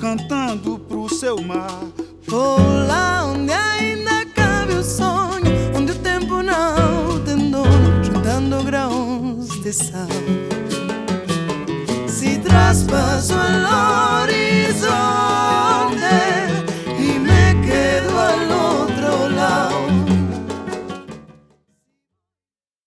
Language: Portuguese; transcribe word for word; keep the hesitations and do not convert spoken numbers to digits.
cantando pro seu mar. Vou lá onde ainda cabe o sonho, onde o tempo não tem dono, juntando grãos de sal. Se traspasso al horizonte